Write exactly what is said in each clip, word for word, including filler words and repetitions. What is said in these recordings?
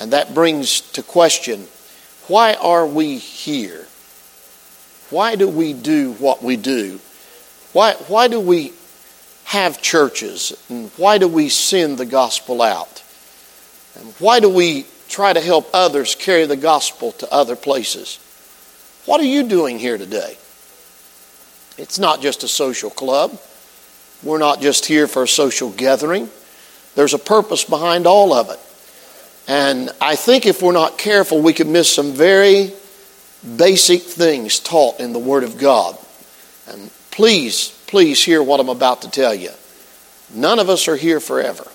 And that brings to question, why are we here? Why do we do what we do? Why, why do we have churches? And why do we send the gospel out? And why do we try to help others carry the gospel to other places? What are you doing here today? It's not just a social club. We're not just here for a social gathering. There's a purpose behind all of it. And I think if we're not careful, we could miss some very basic things taught in the Word of God. And please, please hear what I'm about to tell you. None of us are here forever.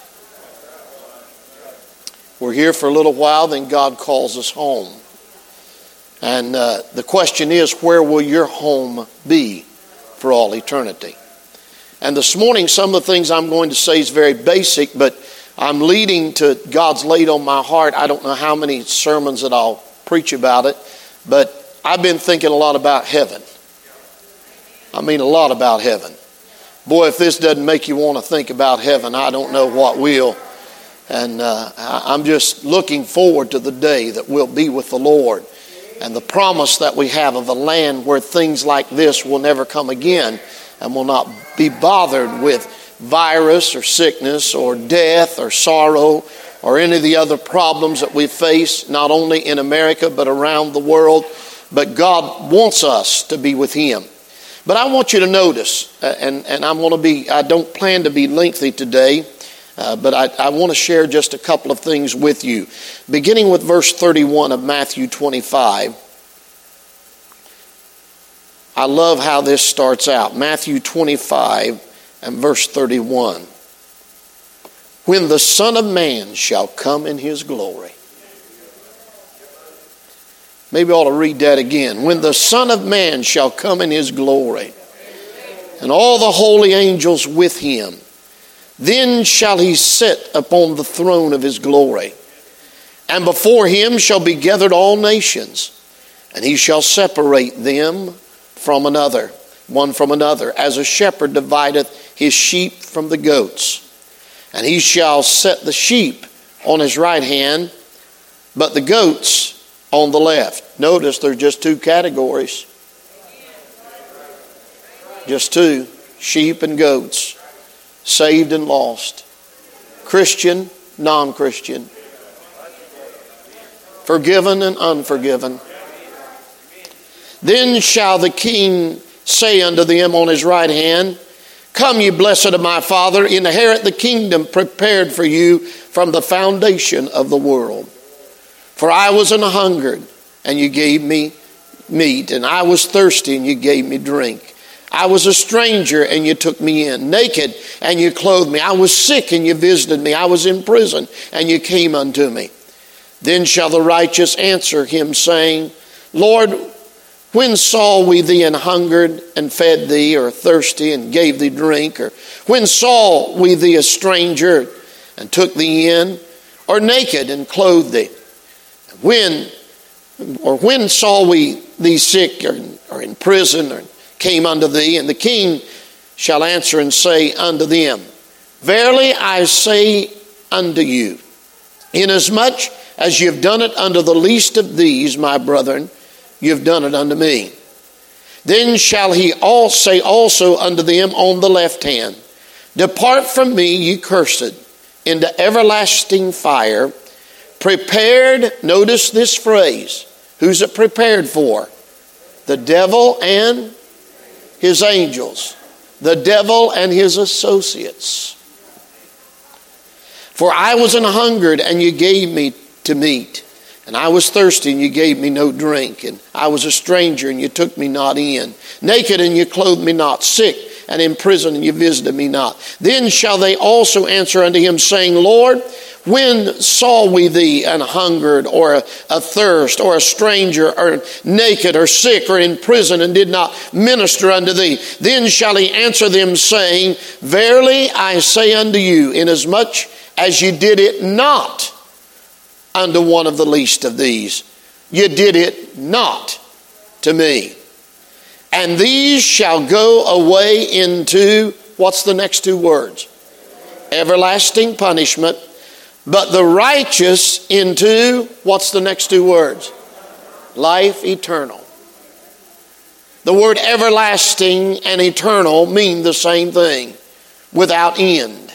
We're here for a little while, then God calls us home. And uh, the question is, where will your home be for all eternity? And this morning, some of the things I'm going to say is very basic, but I'm leading to God's laid on my heart. I don't know how many sermons that I'll preach about it, but I've been thinking a lot about heaven. I mean, a lot about heaven. Boy, if this doesn't make you want to think about heaven, I don't know what will. And uh, I'm just looking forward to the day that we'll be with the Lord. And the promise that we have of a land where things like this will never come again and will not be bothered with virus or sickness or death or sorrow or any of the other problems that we face, not only in America but around the world. But God wants us to be with Him. But I want you to notice, uh, and, and I'm going to be, I don't plan to be lengthy today, uh, but I, I want to share just a couple of things with you. Beginning with verse thirty-one of Matthew twenty-five. I love how this starts out. Matthew twenty-five and verse thirty-one. When the Son of Man shall come in His glory. Maybe I ought to read that again. When the Son of Man shall come in His glory, and all the holy angels with Him, then shall He sit upon the throne of His glory. And before Him shall be gathered all nations, and He shall separate them from another, one from another, as a shepherd divideth his sheep from the goats. And He shall set the sheep on His right hand, but the goats on the left. Notice there's just two categories. Just two. Sheep and goats. Saved and lost. Christian, non-Christian. Forgiven and unforgiven. Then shall the King say unto them on His right hand, Come, ye blessed of my Father, inherit the kingdom prepared for you from the foundation of the world. For I was an hungered, and you gave me meat, and I was thirsty, and you gave me drink. I was a stranger, and you took me in. Naked, and you clothed me. I was sick, and you visited me. I was in prison, and you came unto me. Then shall the righteous answer Him, saying, Lord, when saw we thee an hungered, and fed thee, or thirsty, and gave thee drink? Or when saw we thee a stranger, and took thee in? Or naked, and clothed thee? When, or when saw we thee sick, or, or in prison, or came unto thee? And the King shall answer and say unto them, Verily I say unto you, inasmuch as ye have done it unto the least of these, my brethren, ye have done it unto me. Then shall He all say also unto them on the left hand, Depart from me, ye cursed, into everlasting fire, prepared, notice this phrase, who's it prepared for? The devil and his angels. The devil and his associates. For I was an hungered, and you gave me to meat. And I was thirsty, and you gave me no drink. And I was a stranger, and you took me not in. Naked, and you clothed me not. Sick, and in prison, and you visited me not. Then shall they also answer unto Him, saying, Lord, when saw we thee an hungered, or a, a thirst, or a stranger, or naked, or sick, or in prison, and did not minister unto thee? Then shall He answer them, saying, Verily I say unto you, inasmuch as you did it not unto one of the least of these, you did it not to me. And these shall go away into, what's the next two words? Everlasting punishment. but the righteous into, what's the next two words? Life eternal. The word everlasting and eternal mean the same thing, without end.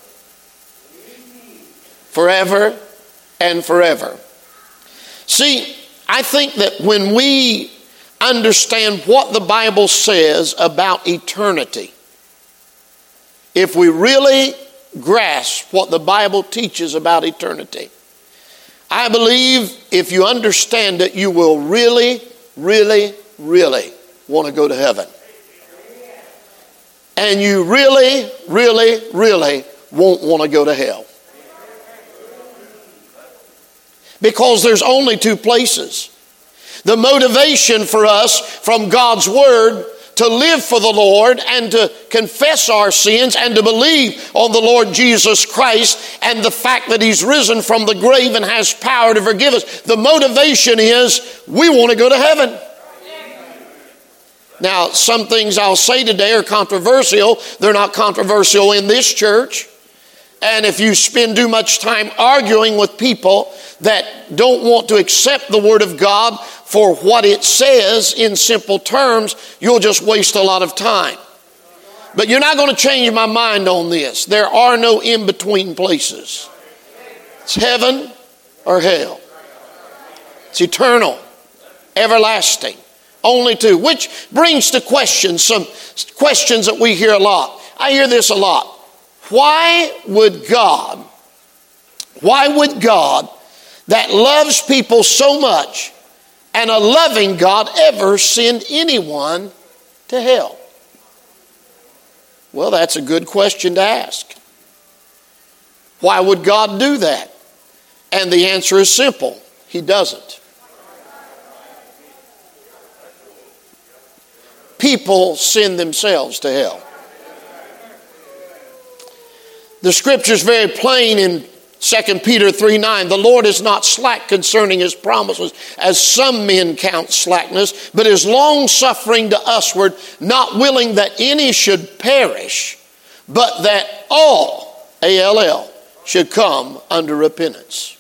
Forever and forever. See, I think that when we understand what the Bible says about eternity, if we really grasp what the Bible teaches about eternity, I believe if you understand it, you will really, really, really want to go to heaven. And you really, really, really won't want to go to hell. Because there's only two places. The motivation for us from God's Word to live for the Lord and to confess our sins and to believe on the Lord Jesus Christ and the fact that He's risen from the grave and has power to forgive us. The motivation is we want to go to heaven. Now, some things I'll say today are controversial. They're not controversial in this church. And if you spend too much time arguing with people that don't want to accept the Word of God for what it says in simple terms, you'll just waste a lot of time. But you're not going to change my mind on this. There are no in-between places. It's heaven or hell. It's eternal, everlasting. Only two. Which brings to question some questions that we hear a lot. I hear this a lot. Why would God, why would God that loves people so much and a loving God ever send anyone to hell? Well, that's a good question to ask. Why would God do that? And the answer is simple. He doesn't. People send themselves to hell. The scripture is very plain in Second Peter three nine. The Lord is not slack concerning His promises, as some men count slackness, but is long-suffering to usward, not willing that any should perish, but that all, A L L, should come under repentance.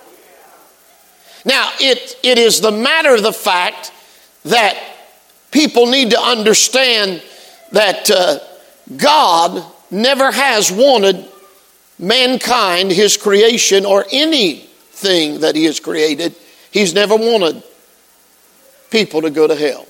Now, it, it is the matter of the fact that people need to understand that uh, God never has wanted mankind, His creation, or anything that He has created. He's never wanted people to go to hell.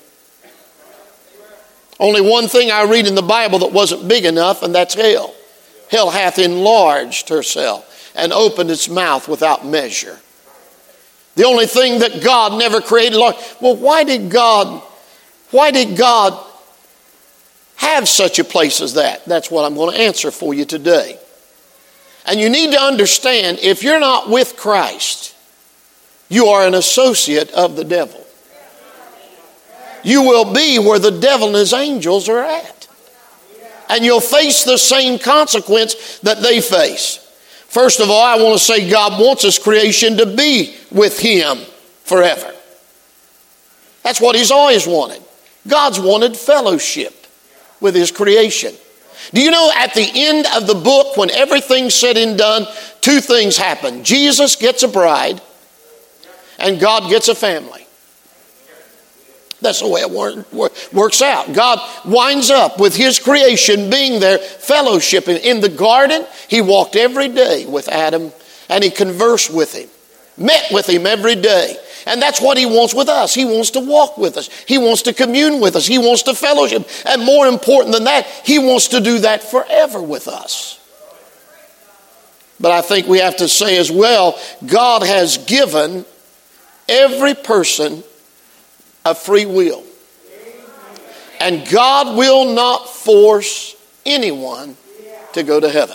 Only one thing I read in the Bible that wasn't big enough, and that's hell. Hell hath enlarged herself and opened its mouth without measure. The only thing that God never created. Well, why did God, why did God have such a place as that? That's what I'm going to answer for you today. And you need to understand, if you're not with Christ, you are an associate of the devil. You will be where the devil and his angels are at. And you'll face the same consequence that they face. First of all, I want to say God wants His creation to be with Him forever. That's what He's always wanted. God's wanted fellowship with His creation. Do you know at the end of the book, when everything's said and done, two things happen. Jesus gets a bride and God gets a family. That's the way it works out. God winds up with His creation being there, fellowshipping. In the garden, He walked every day with Adam and He conversed with him, met with him every day. And that's what He wants with us. He wants to walk with us. He wants to commune with us. He wants to fellowship. And more important than that, He wants to do that forever with us. But I think we have to say as well, God has given every person a free will. And God will not force anyone to go to heaven.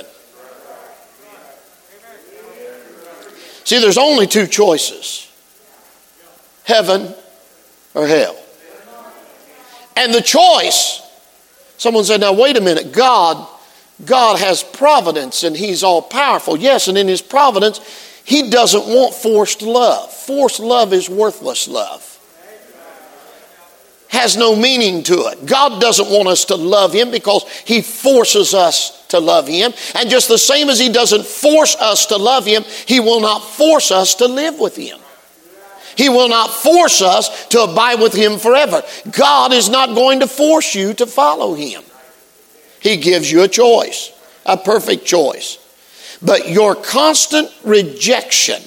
See, there's only two choices. Heaven or hell. And the choice, someone said, now wait a minute, God, God has providence and He's all powerful. Yes, and in His providence, He doesn't want forced love. Forced love is worthless love. has no meaning to it. God doesn't want us to love Him because He forces us to love Him. And just the same as He doesn't force us to love Him, He will not force us to live with Him. He will not force us to abide with Him forever. God is not going to force you to follow Him. He gives you a choice, a perfect choice. But your constant rejection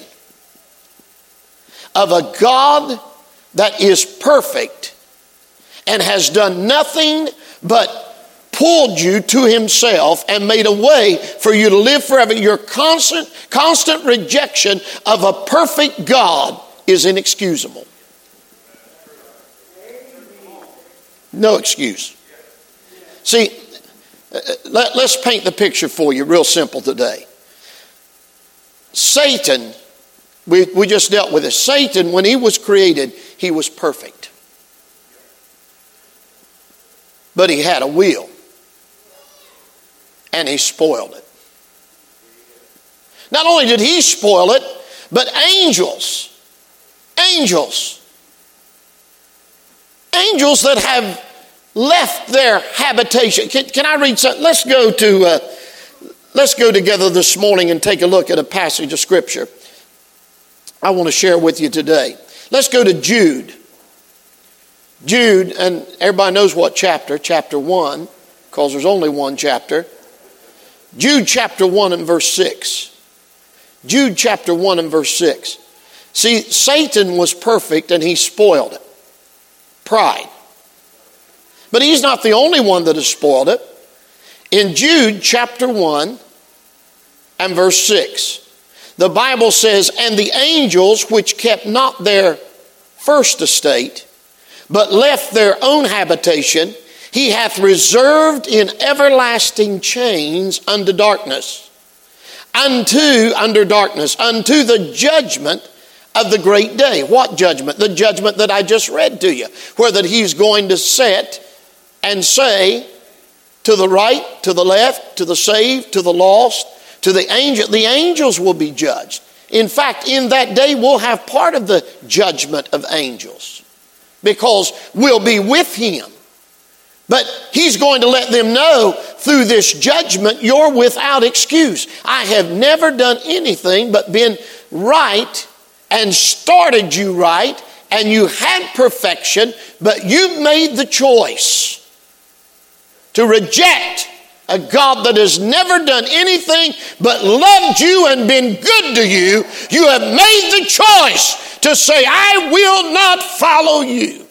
of a God that is perfect and has done nothing but pulled you to Himself and made a way for you to live forever. Your constant, constant rejection of a perfect God is inexcusable. No excuse. See, let, let's paint the picture for you real simple today. Satan, we, we just dealt with it. Satan, when he was created, he was perfect. But he had a will. And he spoiled it. Not only did he spoil it, but angels, angels, angels that have left their habitation. Can, can I read something? Let's go to, uh, let's go together this morning and take a look at a passage of Scripture I want to share with you today. Let's go to Jude. Jude, and everybody knows what chapter, chapter one, because there's only one chapter. Jude chapter one and verse six. Jude chapter one and verse six. See, Satan was perfect and he spoiled it. Pride. But he's not the only one that has spoiled it. In Jude chapter one and verse six, the Bible says, "And the angels which kept not their first estate, but left their own habitation, He hath reserved in everlasting chains unto darkness, unto, under darkness, unto the judgment of the great day." What judgment? The judgment that I just read to you, where that He's going to set and say to the right, to the left, to the saved, to the lost, to the angel. The angels will be judged. In fact, in that day we'll have part of the judgment of angels because we'll be with Him. But He's going to let them know through this judgment, you're without excuse. I have never done anything but been right and started you right, and you had perfection, but you made the choice to reject a God that has never done anything but loved you and been good to you. You have made the choice to say, I will not follow you.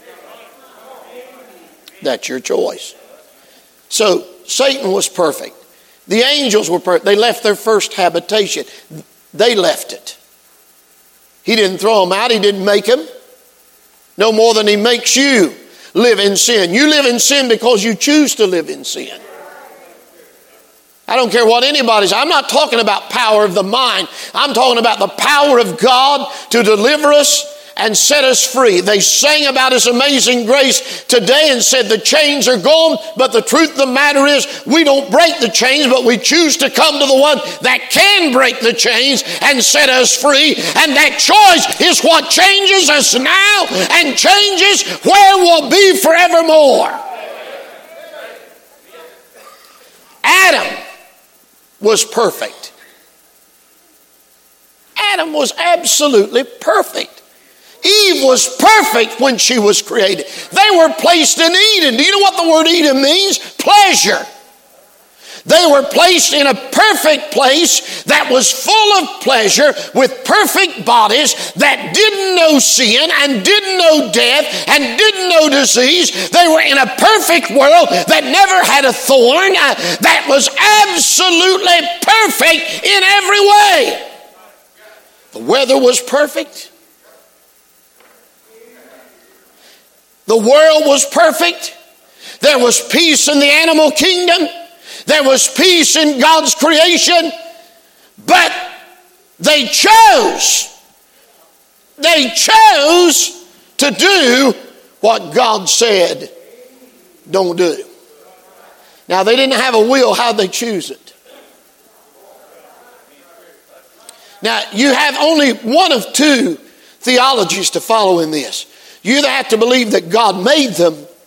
That's your choice. So Satan was perfect. The angels were perfect. They left their first habitation. They left it. He didn't throw them out. He didn't make them. No more than He makes you live in sin. You live in sin because you choose to live in sin. I don't care what anybody says. I'm not talking about power of the mind. I'm talking about the power of God to deliver us and set us free. They sang about His amazing grace today and said the chains are gone, but the truth of the matter is we don't break the chains, but we choose to come to the one that can break the chains and set us free. And that choice is what changes us now and changes where we'll be forevermore. Adam was perfect. Adam was absolutely perfect. Eve was perfect when she was created. They were placed in Eden. Do you know what the word Eden means? Pleasure. They were placed in a perfect place that was full of pleasure with perfect bodies that didn't know sin and didn't know death and didn't know disease. They were in a perfect world that never had a thorn, uh, that was absolutely perfect in every way. The weather was perfect. The world was perfect. There was peace in the animal kingdom. There was peace in God's creation. But they chose, they chose to do what God said don't do. Now, they didn't have a will. How'd they choose it? Now, you have only one of two theologies to follow in this. You either have to believe that God made them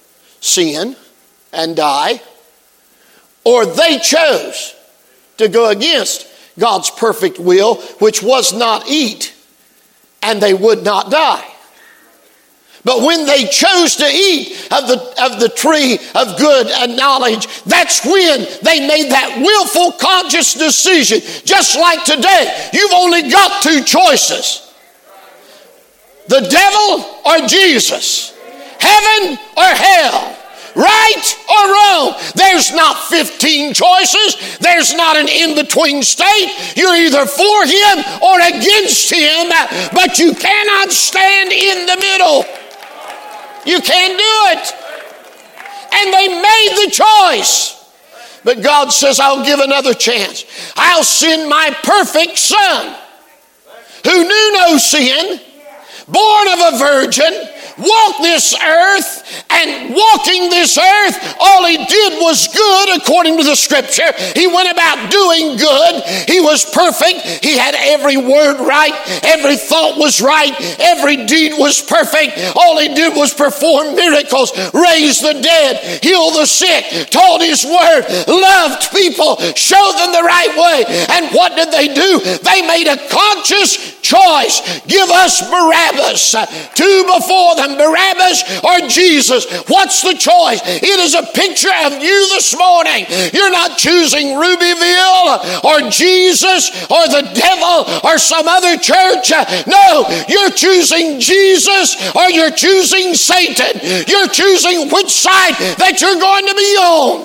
sin and die, or they chose to go against God's perfect will, which was not eat, and they would not die. But when they chose to eat of the, of the tree of good and knowledge, that's when they made that willful, conscious decision. Just like today, you've only got two choices. The devil or Jesus. Heaven or hell. Right or wrong. There's not fifteen choices. There's not an in-between state. You're either for him or against him, but you cannot stand in the middle. You can't do it. And they made the choice. But God says, I'll give another chance. I'll send my perfect Son, who knew no sin, born of a virgin, walked this earth, and walking this earth, all he did was good according to the Scripture. He went about doing good. He was perfect. He had every word right. Every thought was right. Every deed was perfect. All he did was perform miracles, raise the dead, heal the sick, taught his word, loved people, showed them the right way. And what did they do? They made a conscious choice. Give us Barabbas. Two before them, Barabbas or Jesus. What's the choice? It is a picture of you this morning. You're not choosing Rubyville or Jesus or the devil or some other church. No, you're choosing Jesus or you're choosing Satan. You're choosing which side that you're going to be on.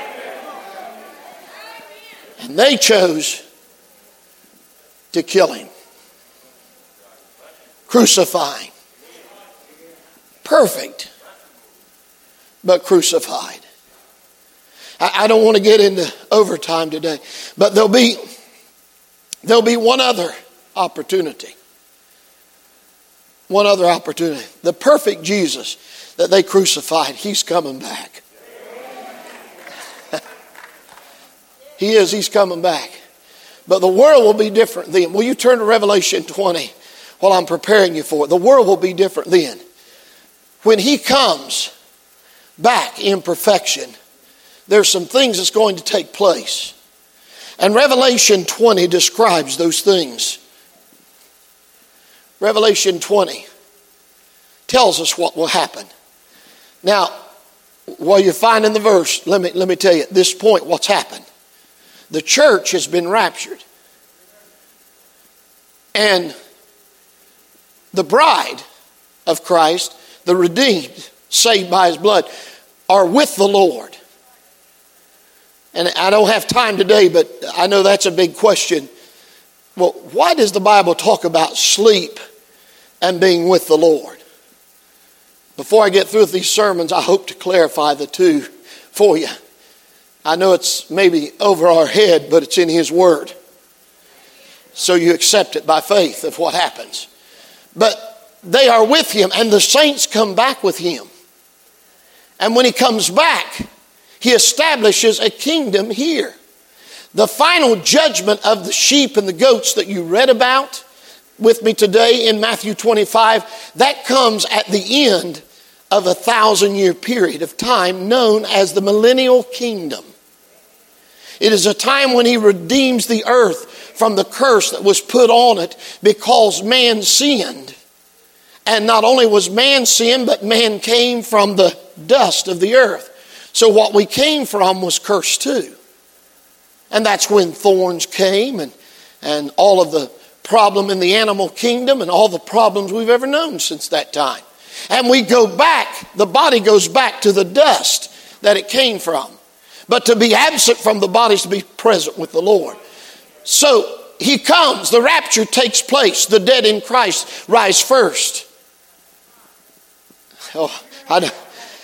And they chose to kill him. Crucifying. Perfect, but crucified. I, I don't want to get into overtime today, but there'll be, there'll be one other opportunity. One other opportunity. The perfect Jesus that they crucified, he's coming back. He is, he's coming back. But the world will be different then. Will you turn to Revelation twenty while I'm preparing you for it? The world will be different then. When he comes back in perfection, there's some things that's going to take place. And Revelation twenty describes those things. Revelation twenty tells us what will happen. Now, while you're finding the verse, let me, let me tell you at this point what's happened. The church has been raptured. And the bride of Christ, the redeemed, saved by his blood, are with the Lord. And I don't have time today, but I know that's a big question. Well, why does the Bible talk about sleep and being with the Lord? Before I get through with these sermons, I hope to clarify the two for you. I know it's maybe over our head, but it's in his word. So you accept it by faith of what happens. But they are with him, and the saints come back with him. And when he comes back, he establishes a kingdom here. The final judgment of the sheep and the goats that you read about with me today in Matthew twenty-five, that comes at the end of a thousand year period of time known as the millennial kingdom. It is a time when he redeems the earth from the curse that was put on it because man sinned. And not only was man sin, but man came from the dust of the earth. So what we came from was cursed too. And that's when thorns came and, and all of the problem in the animal kingdom and all the problems we've ever known since that time. And we go back, the body goes back to the dust that it came from. But to be absent from the body is to be present with the Lord. So he comes, the rapture takes place, the dead in Christ rise first. Oh, I don't.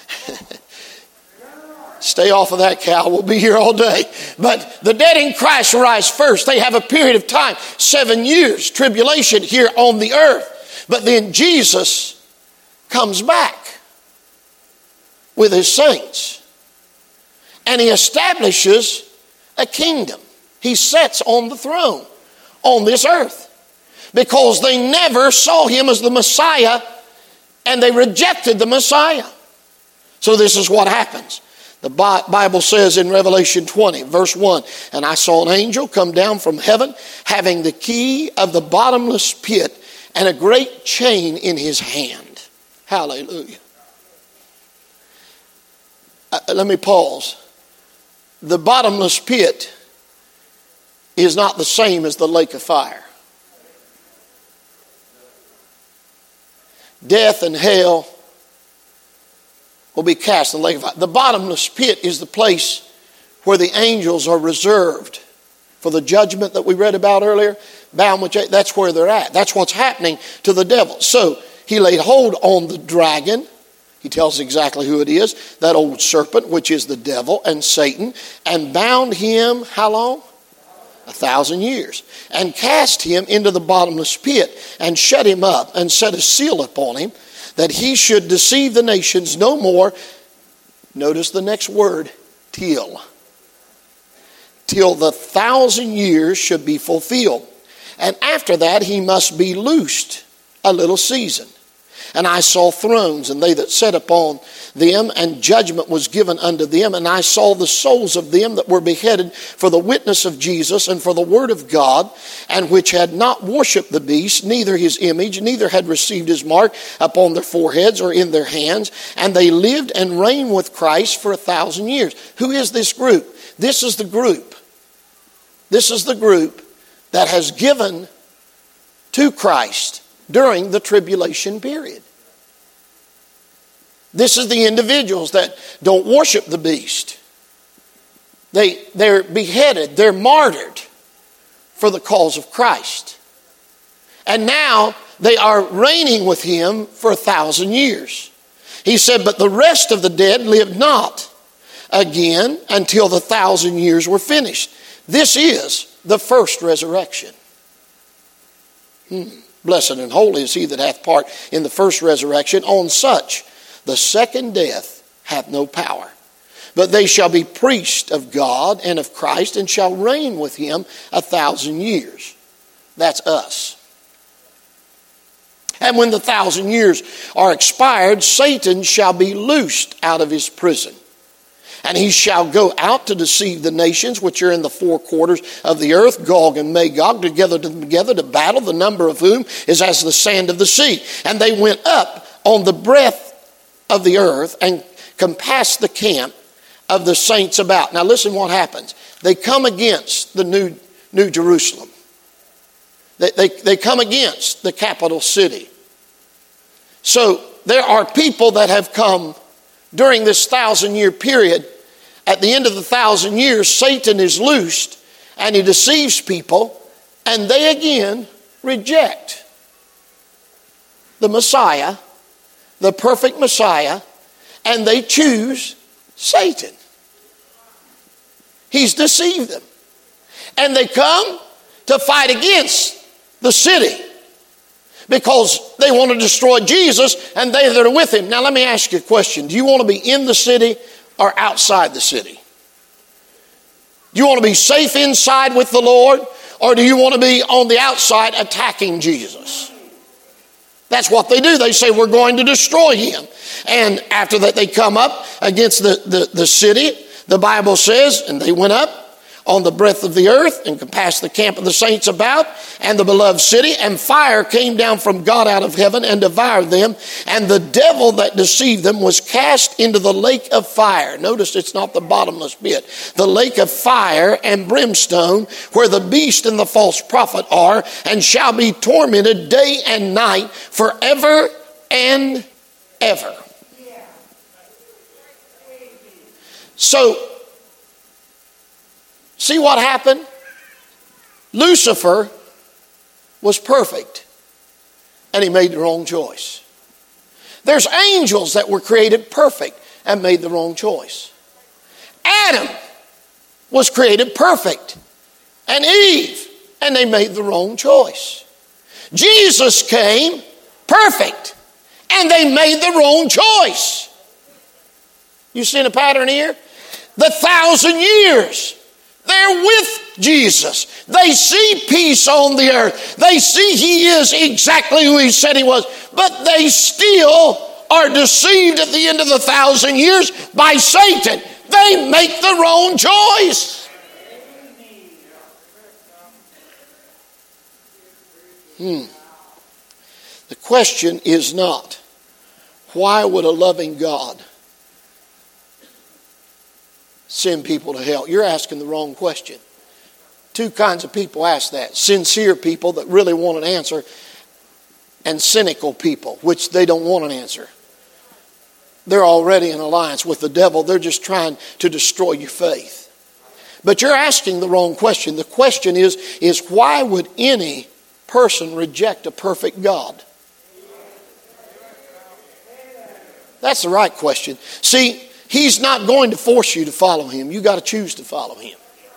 Stay off of that, Cal. We'll be here all day. But the dead in Christ rise first. They have a period of time, seven years, tribulation here on the earth. But then Jesus comes back with his saints. And he establishes a kingdom. He sits on the throne on this earth. Because they never saw him as the Messiah, and they rejected the Messiah. So this is what happens. The Bible says in Revelation twenty, verse one, and I saw an angel come down from heaven, having the key of the bottomless pit and a great chain in his hand. Hallelujah. Uh, let me pause. The bottomless pit is not the same as the lake of fire. Death and hell will be cast in the lake of fire. The bottomless pit is the place where the angels are reserved for the judgment that we read about earlier. Bound with, that's where they're at. That's what's happening to the devil. So he laid hold on the dragon. He tells exactly who it is. That old serpent, which is the devil and Satan, and bound him, how long? A thousand years. And cast him into the bottomless pit and shut him up and set a seal upon him, that he should deceive the nations no more. Notice the next word, till. Till the thousand years should be fulfilled. And after that he must be loosed a little season. And I saw thrones, and they that sat upon them, and judgment was given unto them. And I saw the souls of them that were beheaded for the witness of Jesus and for the word of God, and which had not worshipped the beast, neither his image, neither had received his mark upon their foreheads or in their hands. And they lived and reigned with Christ for a thousand years. Who is this group? This is the group. This is the group that has given to Christ during the tribulation period. This is the individuals that don't worship the beast. They, they're beheaded, they're martyred for the cause of Christ. And now they are reigning with him for a thousand years. He said, but the rest of the dead lived not again until the thousand years were finished. This is the first resurrection. Hmm. Blessed and holy is he that hath part in the first resurrection. On such the second death hath no power. But they shall be priests of God and of Christ, and shall reign with him a thousand years. That's us. And when the thousand years are expired, Satan shall be loosed out of his prison. And he shall go out to deceive the nations which are in the four quarters of the earth, Gog and Magog, together together to battle, the number of whom is as the sand of the sea. And they went up on the breadth of the earth and compassed the camp of the saints about. Now listen what happens. They come against the new, new Jerusalem. They, they, they come against the capital city. So there are people that have come during this thousand year period. At the end of the thousand years, Satan is loosed and he deceives people, and they again reject the Messiah, the perfect Messiah, and they choose Satan. He's deceived them. And they come to fight against the city because they want to destroy Jesus and they that are with him. Now let me ask you a question. Do you want to be in the city or outside the city? Do you want to be safe inside with the Lord, or do you want to be on the outside attacking Jesus? That's what they do. They say, we're going to destroy him. And after that, they come up against the, the, the city. The Bible says, and they went up on the breadth of the earth and compassed the camp of the saints about and the beloved city, and fire came down from God out of heaven and devoured them, and the devil that deceived them was cast into the lake of fire. Notice it's not the bottomless pit. The lake of fire and brimstone, where the beast and the false prophet are, and shall be tormented day and night forever and ever. So, see what happened? Lucifer was perfect, and he made the wrong choice. There's angels that were created perfect and made the wrong choice. Adam was created perfect, and Eve, and they made the wrong choice. Jesus came perfect, and they made the wrong choice. You seen a pattern here? The thousand years, they're with Jesus. They see peace on the earth. They see he is exactly who he said he was. But they still are deceived at the end of the thousand years by Satan. They make the wrong choice. Hmm. The question is not, why would a loving God send people to hell? You're asking the wrong question. Two kinds of people ask that. Sincere people that really want an answer, and cynical people, which they don't want an answer. They're already in alliance with the devil. They're just trying to destroy your faith. But you're asking the wrong question. The question is, is why would any person reject a perfect God? That's the right question. See, He's not going to force you to follow Him. You've got to choose to follow Him.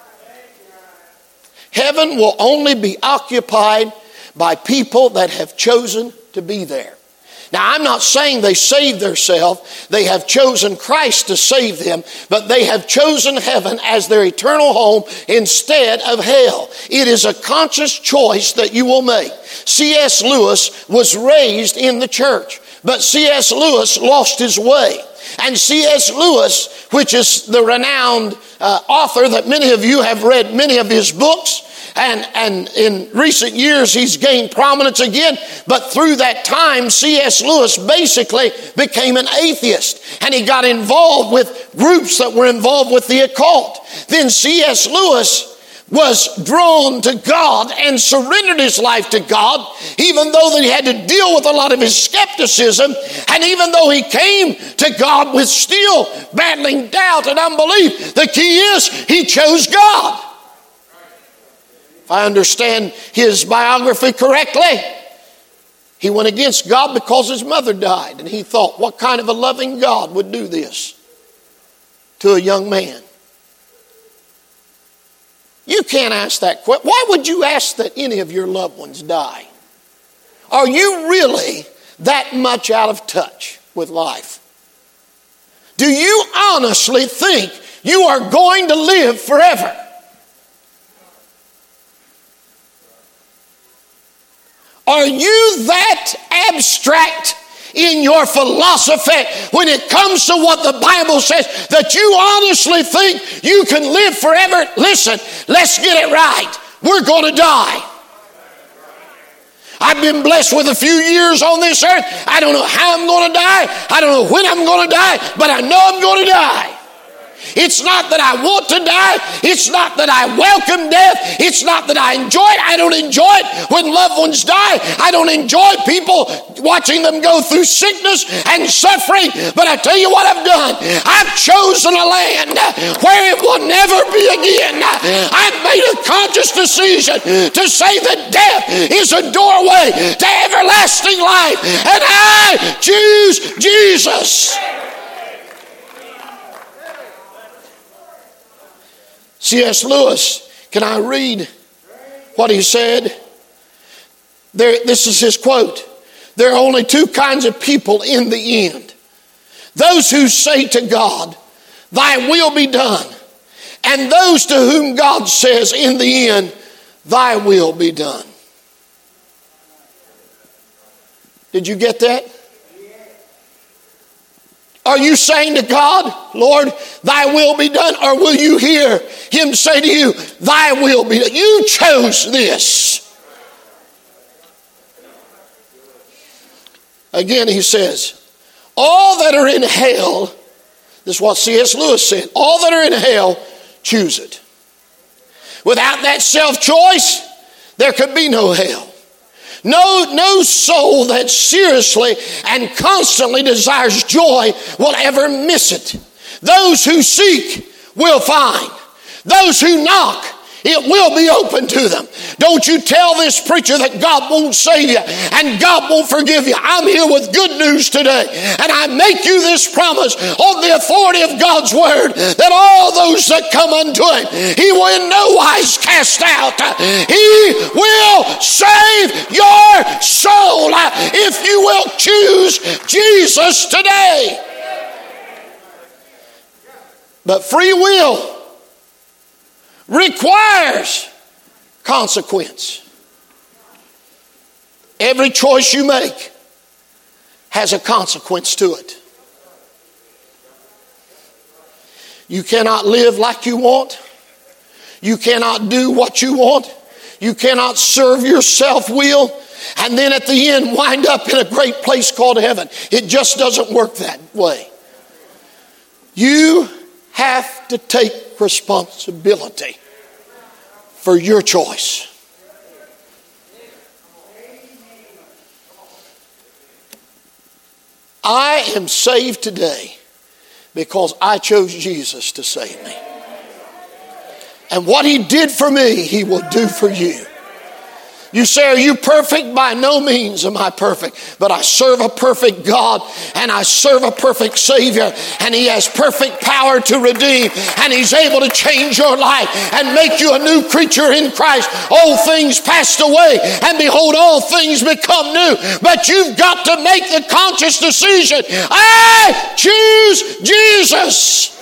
Heaven will only be occupied by people that have chosen to be there. Now, I'm not saying they saved themselves. They have chosen Christ to save them, but they have chosen heaven as their eternal home instead of hell. It is a conscious choice that you will make. C S Lewis was raised in the church, but C S Lewis lost his way. And C S Lewis, which is the renowned uh, author that many of you have read many of his books, and, and in recent years he's gained prominence again, but through that time C S Lewis basically became an atheist, and he got involved with groups that were involved with the occult. Then C S Lewis was drawn to God and surrendered his life to God, even though he had to deal with a lot of his skepticism, and even though he came to God with still battling doubt and unbelief. The key is he chose God. If I understand his biography correctly, he went against God because his mother died, and he thought, what kind of a loving God would do this to a young man? You can't ask that question. Why would you ask that any of your loved ones die? Are you really that much out of touch with life? Do you honestly think you are going to live forever? Are you that abstract in your philosophy when it comes to what the Bible says that you honestly think you can live forever? Listen, let's get it right. We're going to die. I've been blessed with a few years on this earth. I don't know how I'm going to die. I don't know when I'm going to die, but I know I'm going to die. It's not that I want to die. It's not that I welcome death. It's not that I enjoy it. I don't enjoy it when loved ones die. I don't enjoy people watching them go through sickness and suffering. But I tell you what I've done. I've chosen a land where it will never be again. I've made a conscious decision to say that death is a doorway to everlasting life. And I choose Jesus. C S Lewis, can I read what he said? There, this is his quote. There are only two kinds of people in the end. Those who say to God, thy will be done. And those to whom God says in the end, thy will be done. Did you get that? Are you saying to God, Lord, thy will be done? Or will you hear him say to you, thy will be done? You chose this. Again, he says, all that are in hell, this is what C S Lewis said, all that are in hell, choose it. Without that self-choice, there could be no hell. No, no soul that seriously and constantly desires joy will ever miss it. Those who seek will find. Those who knock, it will be open to them. Don't you tell this preacher that God won't save you and God won't forgive you. I'm here with good news today. And I make you this promise on the authority of God's word that all those that come unto him, he will in no wise cast out. He will save your soul if you will choose Jesus today. But free will requires consequence. Every choice you make has a consequence to it. You cannot live like you want. You cannot do what you want. You cannot serve your self-will and then at the end wind up in a great place called heaven. It just doesn't work that way. You have to take responsibility for your choice. I am saved today because I chose Jesus to save me. And what He did for me, He will do for you. You say, are you perfect? By no means am I perfect. But I serve a perfect God and I serve a perfect Savior. And He has perfect power to redeem. And He's able to change your life and make you a new creature in Christ. Old things passed away and behold, all things become new. But you've got to make the conscious decision. I choose Jesus.